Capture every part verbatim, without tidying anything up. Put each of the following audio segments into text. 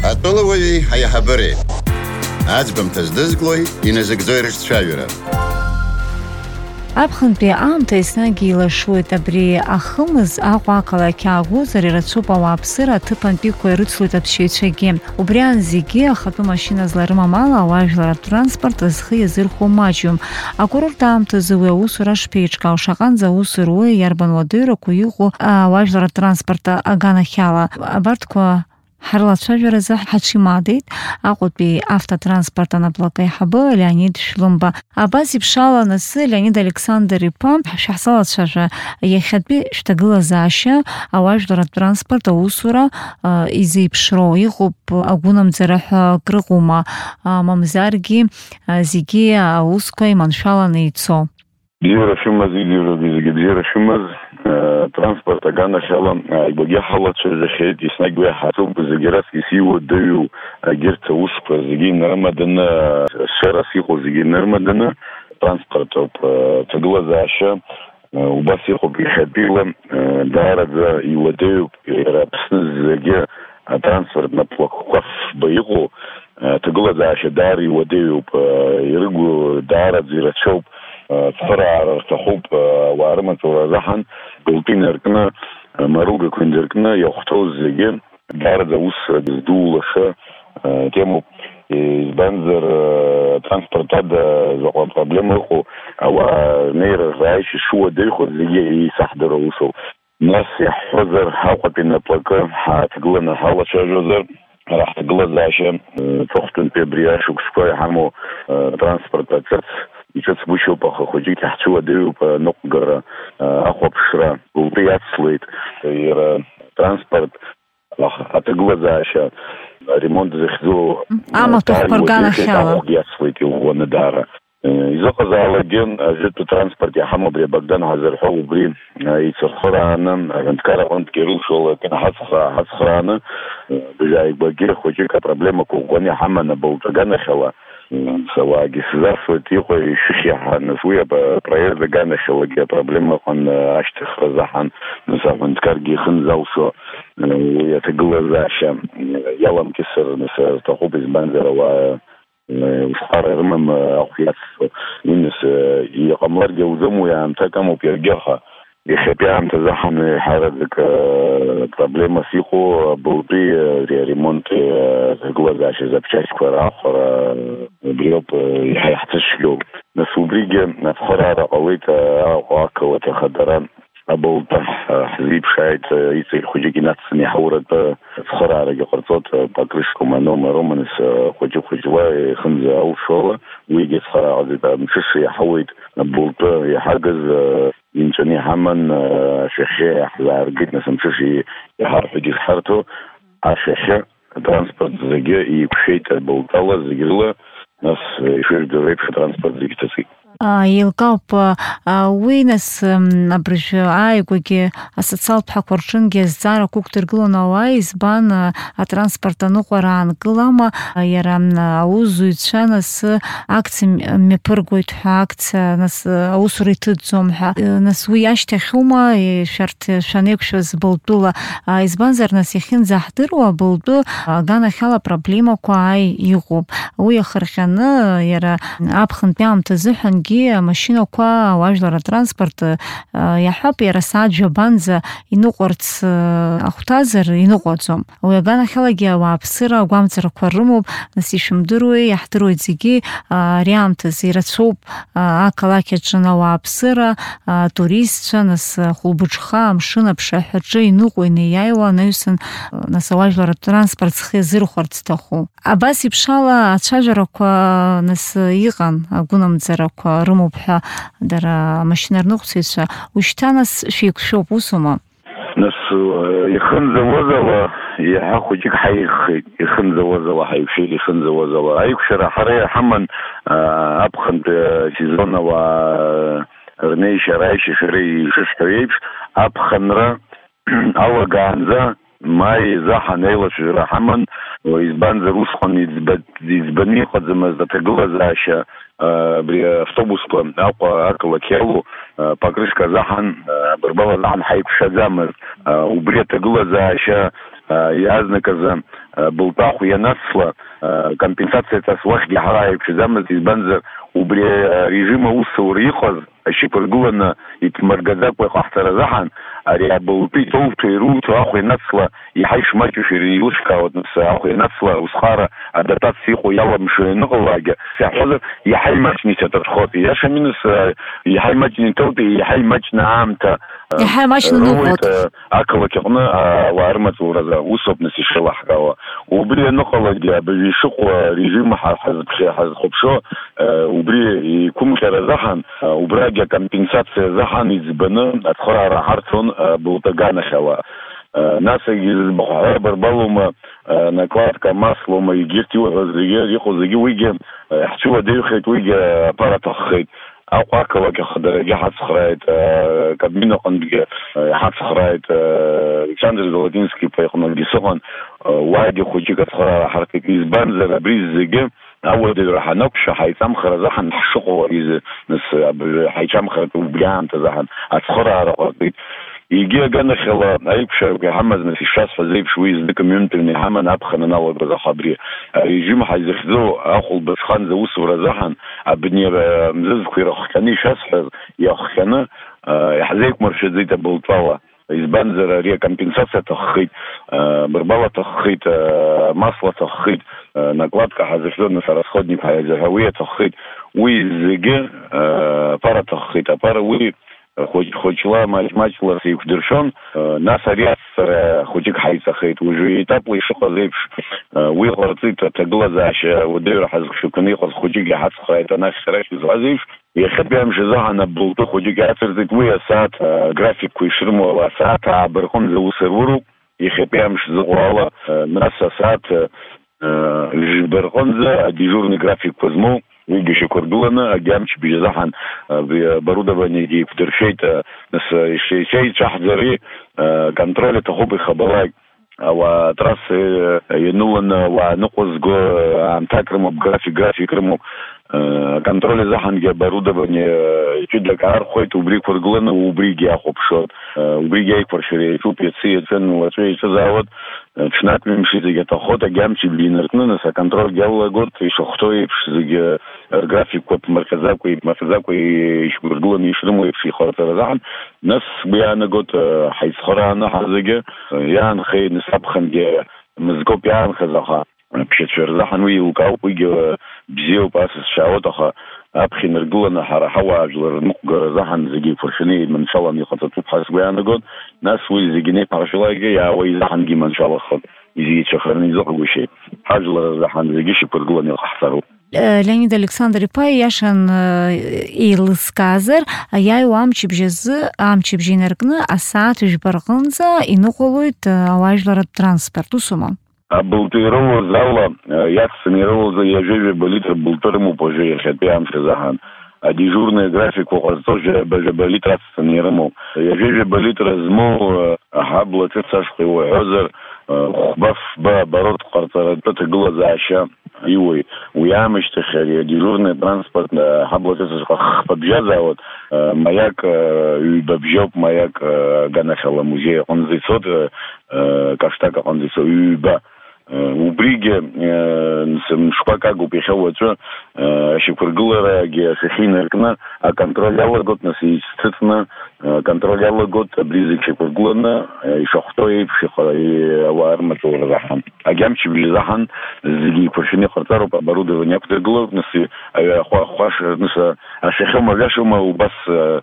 Атәылауаҩи аиҳабыреи аӡбамҭа здызглои иназыгӡои рыҿцәажәара. Аԥхынтәи аамҭа еснагь еилашуеит. Абри ахымыз Аҟәа ақалақь аагозар ирацәоуп ауааԥсыра аҭыԥантәиқәа ирыцлоит аԥсшьаҩцәагьы. Убриан зегьы ахатәы машьына зларымам ала ауаажәлар атранспорт зхы иазырхәо маҷҩым. Акурорт аамҭазы уи аусура шԥеиҿкаау, шаҟанӡа аус руеи иарбан уадыҩрақәа иҟоу ауаажәлар атранспорт аганахьала. Абарҭқәа ҳарлацәажәаразы ҳаҽимадеит Аҟәатәи автотранспорт анаплак аиҳабы Леонид Шәлымба. Абас еиԥшала анасы Леонид Александр-иԥа шәаҳзалацәажәа иахьатәи шәҭагылазаашьа ауаажәлар атранспорт аусура изеиԥшроу иҟоуп агәынамӡара ҳәа крыҟоума, мамзаргьы зегьы аусқәа иманшәаланы ицо. Бзиара шәымаз, зегьы бзиара шәымаз, транспорт аганахьала аигәагьы ҳалацәажәахьеит, еснагь уи ҳаҭоуп, зегьы раҵкыс иуадаҩу егьырҭ аусқәа зегьы инарымаданы, сшерас иҟоу зегьы инарымаданы, транспорт ауп ҭагылазаашьа убас иҟоуп иахьатәиала, даараӡа иуадаҩуп иара Аԥсны зегьы атранспорт наплакқәа фба иҟоу ҭагылазаашьа даара иуадаҩуп, ирыгу даараӡа ирацәоуп. Цхыраара рҭахуп ауаа рымаҵура азаҳан гәылтәы инаркны, маругақәа инаркны иахәҭоу зегьы даараӡа аус зду лаша темоуп. Избанзар транспорт ада заҟа проблема ыҟоу, ауаа рнеира рааишьа шуадаҩхоз зегьы еисаҳдыруа усуп. Нас иаҳҳәозар Аҟәатәи наплакы ҳааҭгыланы ҳалацәажәозар, ара ҳҭагылазаашьа ҵыхәтәантәи абри ашықәсқәа иҳамоу транспорт аҿыц иҿыцгәышьоуп, аха хәыҷык иаҳцәыуадаҩуп аныҟәгара, ахәаԥшра гәылтәы иацлеит иара транспорт аҭагылазаашьа аремонт захьӡу амаҭәахәқәа рганахьала иацлеит иӷәӷәаны даара. Изыҟазаалакгьы ажәытәтәи транспорт иаҳамоу абри абогдан ҳазырҳәо убри ицырхырааны аҳәынҭқар аҟынтәгьы ирылшола ҳацхырааны аигәагьы хәыҷык апроблемақәа ӷәӷәаны иҳаман абылтә аганахьала. Ауаагьы сзасуеит иҟоу ишыхиаҳа, нас уи апроект аганахьалагьы апроблема ыҟан ашьҭыхра заҳан, нас аҳәынҭқаргьы ихынзалшо уи аҭагылазаашьа иаламкьысыр нас рҭахуп, избанзар ауаа усҟара ирымам ахә иаццо. Уи нас иҟамларгьы ауӡом, уи аамҭак амоуп иаргьы, аха иахьатәи аамҭа заҳан ҳараӡак проблемас иҟоу абылтәи аремонт аҭагылазаашьа запчастьқәа раахәара абри ауп иаҳа иаҳҭацәгьоу. Нас убригьы ацхыраара ҟалеит Аҟәа ақалақь ахадара абылтәы ҳзиԥшааит, иҵегь хәыҷык инацҵаны иҳауратәы ацхыраарагьы ҟарҵот, покрышқәа манома-рома, нас хәыҷы-хәыҷла ихынӡа алшола, уигьы ацхыраара ҟалеит, амшыша иаҳауеит абылтәы иҳагыз инҵәаны иҳаман, ашәахьы иаҳзааргеит, нас амшыша иҳарҳәагьы ишҳарҭо, ашәахьы атранспорт зегьы еиқәшәеит абылтәала зегьы рыла, нас ишыжәдыруа реиԥш атранспорт зегьы ҭацеит. Еилкаауп уи нас абыржәы ааигәагьы асоциалтә ҳәақәа рҿынгьы азҵаарақәа ықәдыргылон ауаа, избан атранспорт аныҟәара аанкылама, иара аусзуҩцәа нас акциа мҩаԥыргоит ҳәа, акциа нас аусура иҭыҵӡом ҳәа, нас уи ашьҭахьума шәарҭ шәанеиқәшәаз Былтәыла, избанзар нас иахьынӡаҳдыруа Былтәы аганахьала проблемақәа ааи иҟоуп. Уи ахырҟьаны иара аԥхынтәи аамҭа азыҳәангьы амашьынақәа ауаажәлар атранспорт иаҳҳәап, иара сааҭ жәабанӡа иныҟәарц ахәҭазар иныҟәаӡом. Уи аганахьалагьы ауааԥсыра агәамҵрақәа рымоуп, нас ишәымдыруеи, иаҳдыруеит зегьы ари аамҭазы ирацәоуп ақалақь аҿын ауааԥсыра, атуристцәа, нас хәылбыҽха амшын аԥшаҳәаҿы иныҟәо инеиааиуа анаҩсан нас ауаажәлар атранспорт зхы иазырхәарц зҭаху. Абас еиԥшала ацәажәарақәа нас иҟан, агәынамӡарақәа рымоуп ҳәа дара амашьынарныҟәцаҩцәа. Уажәшьҭа нас шәеиқәшәоуп, усума? Нас ихынӡауаз ала иаҳа хәыҷык ҳаиӷхеит, ихынӡауаз ала ҳаиқәшәеит, ихынӡауаз ала аиқәшәара ҳара иаҳаман аԥхынтәи сезон ауаа рнеишьа раишьа шәара ишышҳәо еиԥш, аԥхынра алагаанӡа маи заҳан еилацәажәара ҳаман, избанзар усҟан иӡбаны иҟаӡамызт аҭагылазаашьа абри автобусқәа Аҟәа ақалақь иалоу покрышка заҳан бырбала заҳан ҳаиқәшәаӡамызт. Убри аҭагылазаашьа иазнаказы былтаху ианацла компенсациятас уахьгьы ҳара еиԥшӡамызт, избанзар убри арежим аусура иҟаз ашьақәыргыланы иҭмыргаӡакәа иҟаҳҵара азаҳан ари абылтәы итоуҭәа ируҭо ахәа ианацла иаҳа ишмаҷушәа иреилышьҭаауан, нас ахәа ианацла узхара адатациа иҟоу иаламшо ианыҟалаагьы саҳәозар иаҳа имаҷны исаҭаххот, иашаминус иаҳа имаҷны иҭоуҭәа, иаҳа имаҷны аамҭа иаҳа имаҷны ныҟәоит ақалақь аҟны ауаа рымаҵуразы усоуп нас ишеилаҳкаауа. Убри аныҟалагьы абыржәы ишыҟоу арежим ҳазхәаԥшо убри иқәымҟьара азаҳан убрагьы акомпенсациа азаҳан иӡбаны ацхыраара ҳарҭон былтәаганахь ауаа. Нас избахә ҳарбарбалоума накладка маслоума егьырҭ иуҳәаз зегьы иҟоу зегьы уигьы ҳцәыуадаҩхеит, уигьы аԥара аҭаххеит. Аҟәа ақалақь ахадарагьы ҳацхрааит, Кабмин аҟынтәгьы ҳацхрааит, Александр Золотински-иԥа иҟнытәгьы сыҟан, уаагьы хәыҷык ацхыраара ҳарҭеит. Избанзар абри зегьы ауадаҩра ҳанақәшәа ҳаиҵамхара азаҳан ҳшыҟоу нас ҳаиҿамхарат убри аамҭа азаҳан ацхыраара ҟарҵеит. Егьи аганахьала аиқәшарақәа иҳамаз нас ишшасҳәаз еиԥш уи знык мҩынтәны иҳаман аԥхын аналагоз, аха абри арежим ҳазыхьӡо ахәылбыҽханӡа аусура азаҳан абни мзызқәа ирыхҟьаны ишасҳәаз иахҟьаны иҳзеиқәмыршәаӡеит абылтәала. Избанзар ари акомпенсациа аҭаххеит, бырбал аҭаххеит, масла аҭаххеит, накладка ҳазыхьӡо нас арасходник уи аҭаххеит, уи зегьы аԥара аҭаххеит. Аԥара уи хәыҷла маҷ-маҷла сеиқәдыршәон, нас ари аццара хәыҷык ҳаиҵахеит. Уажәы етапла ишыҟаз еиԥш уи ҟарҵеит аҭагылазаашьа уадаҩра ҳазхшәақәаны иҟаз хәыҷыкгьы ҳацхрааит, анахь сара ишызҟаз еиԥш иахьатәи амш азаҳан абылтәы хәыҷык ацырҵеит. Уи асааҭ графикқәа ишрымоу ала асааҭ аабарҟынӡа ус руруп, иахьатәи амш зыҟоу ала, нас асааҭ ҩжәбарҟынӡа адежурни графикқәа змоу уигьы шьақәыргыланы агьамчбжьы азаҳан оборудованиагьы иқәдыршәеит. Нас ишеицәаҳӡари контроль аҭахуп ихабалак, ауаа атрасса ианыланы ауаа ныҟәызго аамҭак рымоуп, график график рымоуп. Контроль азаҳангьы оборудование ҷыдак аархәеит, убри иқәыргыланы убригьы иахәаԥшот, убригьы аиқәыршәара иаҿуп, иацы иацын уаҵәы иаҿызаауаз ҽнак ҩымши зегьы аҭахот, агьамчбжьы инаркны, нас аконтрольгьы алагот ишахәҭоу еиԥш зегьы рграфикқәа ԥмырҟьаӡакәа иԥмырҟьаӡакәа ишьақәыргыланы ишрымоу еиԥш иҟарҵара азаҳан, нас уи иаанагот ҳаицхырааны ҳазегьы иаанхеит, нас аԥхынгьы мызкоуп иаанхаз, аха ԥшьацәа рзаҳан уи еилкаауп, уигьы бзиоуп, ас зшаауеит, аха аԥхьа инаргыланы ҳара ҳауаажәлар рныҟәгара азаҳан зегьы еиқәыршәаны иманшәаланы иҟаҵатәуп ҳәа сгәы иаанагот. Нас уи зегьы неиԥыршәалагьы иаауа изаҳангьы иманшәалахот, изеицәахараны изыҟагәышьеит. Ҳажәлар азаҳан зегьы ишьақәыргыланы иҟаҳҵароуп. Леонид Александр-иԥа иашан еилызкаазар, аиааиуа амчыбжьы азы амчыбжьы инаркны асааҭ ҩжәбарҟынӡа иныҟәалоит ауаажәларратә транспорт, усума? Абылтәы ирылоз ала иацҵаны ирылоз ҩажәа-ҩба литр былтәы рымоуп уажәы иахьатәи амш азаҳан. Адежурный графикқәа ҟазҵо ҩажәа-ҩба литр ацҵаны ирымоуп. Ҩажәа-ҩба литр змоу аҳабла ҵәыц ашҟа иуаҳәозар хәба фба оборот ҟарҵаратәы аҭагылазаашьа иуеит. Уи аамышьҭахь ари адежурный транспорт аҳабла ҵәыц ашҟа хԥабжьазаауаз маяк ҩбабжьоуп, маяк аганахьала амузеи аҟынӡа ицот, Каштак аҟынӡа ицо ҩба. Убригьы мшқәак агуп иахьа уаҵәы ашьақәыргыларагьы ахахьы инаркны аконтроль алагот, нас ицҭыҵны аконтроль алагот, абри зегь шьақәыргыланы ишахәҭоу еиԥш ауаа рымаҵура азаҳан. Агьамчбжьы азаҳан зегьы еиқәыршәаны иҟарҵароуп, оборудование ақәдыргылоуп, нас хәаш, нас ашәахьоума ҩашоума убас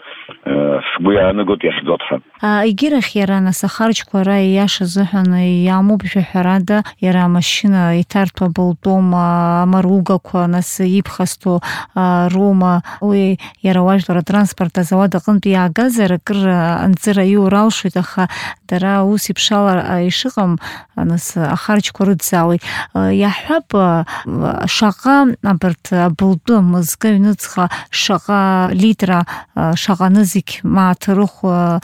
сгәы иаанагот иахьӡот ҳәа. Егьирахь иара нас ахарџьқәа ара ииаша азыҳәан иаамоуп жәаҳәарада, иара амашьына иҭарҭәо абылтәоума, амаругақәа, нас иԥхасҭо роума, уи иара ауаажәларратә транспорт азауад аҟынтәи иаагазар акыр анҵыра иур алшоит, аха дара ус еиԥш ала ишыҟам, нас ахарџьқәа рыҭзаауеит. Иаҳҳәап, шаҟа абарҭ абылтәы мызкы аҩныҵҟа шаҟа литра, шаҟаны зегь мааҭ рыхә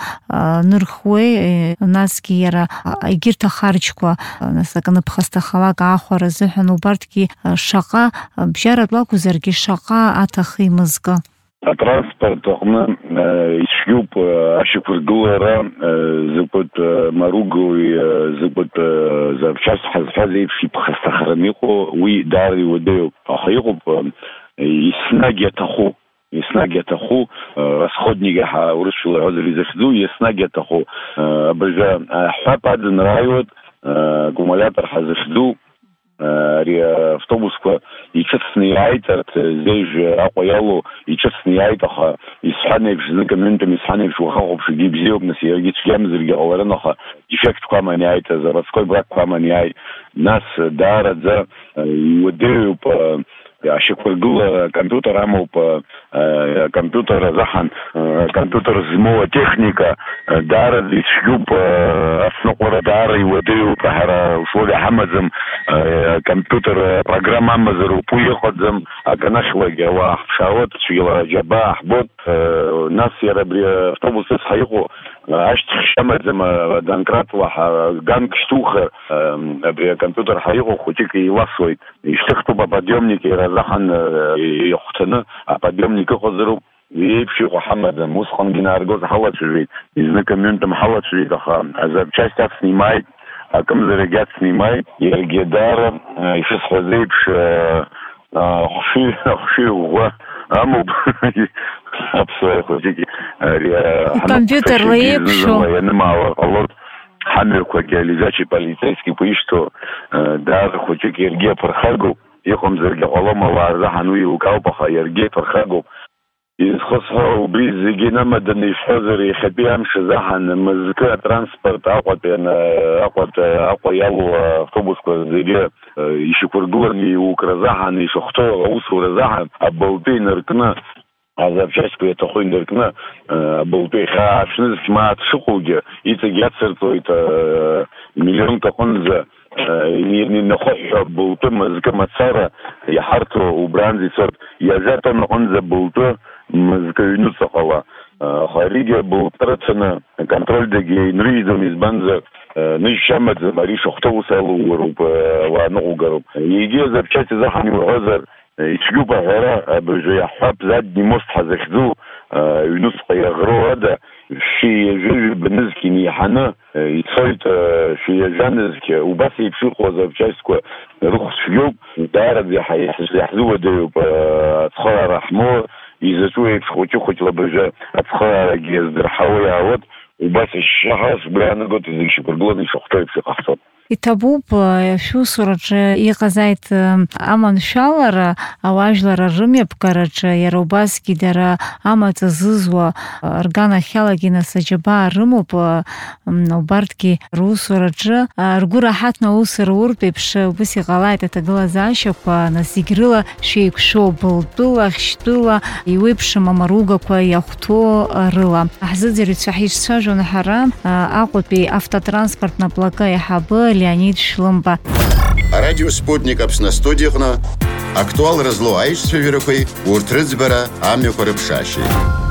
нырхуеи, насгьы иара егьырҭ ахарџьқәа, нас акныԥхасҭахалак аахәара азыҳәан убарҭгьы шаҟа бжьаратә лакәзаргьы шаҟа аҭахи мызкы? الترانسبورت قمنا يشيوب أشكر جوارا زبط ماروجو زبط زبشاس حزحزي في بخستخرميقو وي داري وديو أخيقو يسناجي تخو يسناجي تخو расходники ها ورشوا هذول يزخدو يسناجي تخو برجع حاب هذا نرايود аккумулятор حزخدو ري автобус يشتني عيتت زيج أقويالو يشتني عيتها يسحني في زنك من أنت يسحني في وخاخب في جيب زيوب نسي يجي تجمع زرقة أولنا خا يفكت قام نهاية زر سكوي براك قام نهاية ناس دارت ذا يوديو ب أشكر جوا كمبيوتر عمو ب كمبيوتر زحن كمبيوتر زموة تكنيكا دارت يشوب أصنقر دار يوديو بحرا وشولي حمزم كمبيوتر برنامج عمزر وبوي قدم أكنشوا جوا شاوت شيلا جبا حبوت ناس يربي أوتوبوس حيقو عشت خشمت زما دانكرات وح جانك شتوخ بكمبيوتر حيقو خوتيك يوصوي يشتغلوا بباديومنيك يرزحن يختنا باديومنيك خزرو يبشي محمد مسخن جنارجوز حوت شريت إذا كمنت محوت شريت أخا إذا بشايف سنيماي كم زرقات سنيماي يجدار يفسح زيبش خشي خشي هو أمو أبصر خوتيك الكمبيوتر ليبشو يعني ما الله حمل كوكياليزاتي полицейский поищу да хочет Сергей Пархагу يقوم زرقة والله ما وارد حنوي وكاوبخا يرجع Пархагу يسخصها وبريز جينا مدني حذر يخبيها مش زحن مزكا ترانسبورت أقوى بين أقوى أقوى يلو أوتوبوس كذا يشكر جورني وكرزحن يشختو أوسو رزحن أبوتين ركنا هذا بشكل يتخوين دركنا بوتي خاف شنو ما تشقوجه يتجات سرتو يت مليون تقنزه يعني نخش بوتو مزكا متصارة يحرتو وبرانزي صرت يزاتو نقنزه بوتو مزكا ينوص قوا خارجه بوترتنا كنترول دقي نريدو مزبنزه نشمت مريش اختوصل وروب وانو قرب يجي ذا بشكل زحني وعذر يشجوا بغيره برجع حب زاد نمص حزخدو ينص يغرو هذا شيء يجي بالنسبة لي حنا يتصيد شيء جانزك وبس يفشوق وذا بشايسكو رخص فيوم دارب يحس يحزو ده تخير رحمه إذا شو يفخوتي خوتي لبرجع تخير جيز درحوي عود وبس الشخص بلان قلت إذا شو برجلني شو خطيب في قصة يتابوب شو صورة يقزايت أمان شالر أواجلر الرمية بكرج يروباسكي در أما تززوا أرجانا خلاقينا سجبا رمو بنوبارتكي روسورج أرجورا حتنا وسر وربي بش بس غلايت تقلا زاشب نسيجرلا شيك شو بلطلا خشتلا يويبش ممروجا كوا يختو رلا أحزدي رتشحيش ساجون حرام أقول بي автотранспорт на плака يحبل Леонид Шлымба. Радио «Спутник» апсна студияхна актуал разло айшсве верухой уртрыцбера амю корыпшаши.